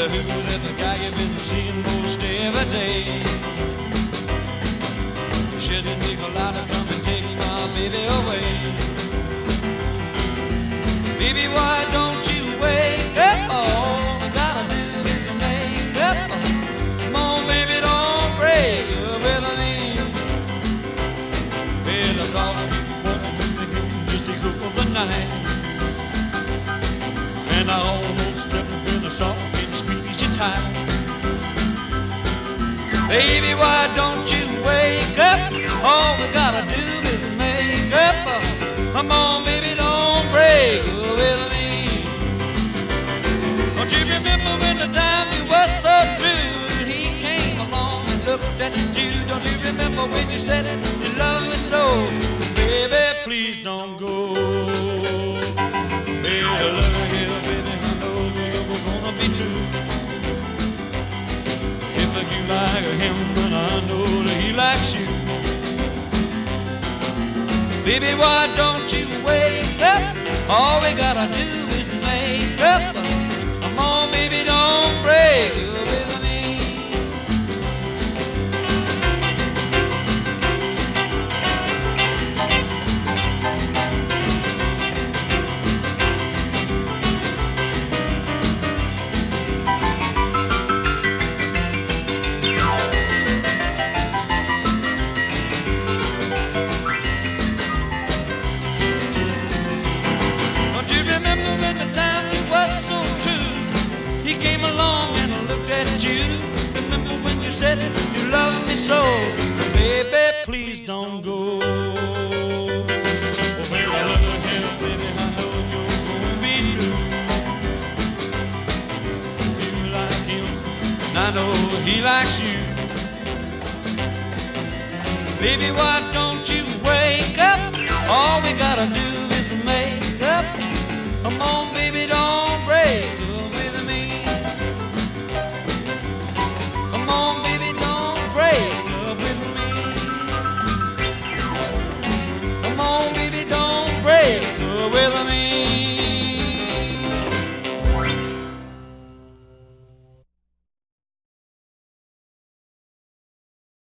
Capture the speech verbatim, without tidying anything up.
who's that guy you've been seeing most every day? Should the Nicolata come and take my baby away? Baby, why don't you wake up? All I gotta do is to make up. Come on, baby, don't break up with me. Well, that's all I want, just a hook of the night. And I almost stepped in the salt and squeeze you tight. Baby, why don't you wake up? All we gotta do is make up. Come on, baby, don't break up with me. Don't you remember when the time you were so true and he came along and looked at you? Don't you remember when you said it, you love me so? Baby, please don't go. Baby, I love you, baby, I know you're gonna be true. If you like him, then I know that he likes you. Baby, why don't you wake up? All we gotta do is make up. Come on, baby, don't break up with me. Came along and I looked at you. Remember when you said you love me so? Baby, please don't go. Oh, baby, I love him, baby, I know you're gonna be true. You like him, and I know he likes you. Baby, why don't you wake up? All we gotta do is make up. Come on, baby, don't